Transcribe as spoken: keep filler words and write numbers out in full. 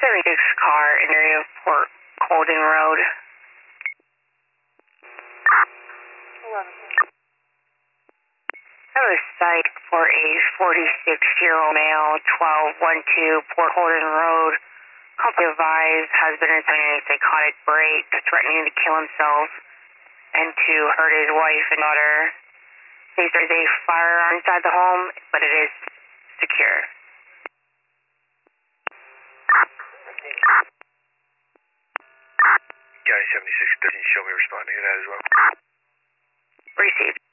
seventy-six car in area of Port Colden Road. eleven. I have a site for a forty-six-year-old male, twelve twelve Port Colden Road. Company advised husband is having a psychotic break, threatening to kill himself and to hurt his wife and daughter. There's a firearm inside the home, but it is secure. Guy seventy-six thirteen, show me responding to that as well. Received.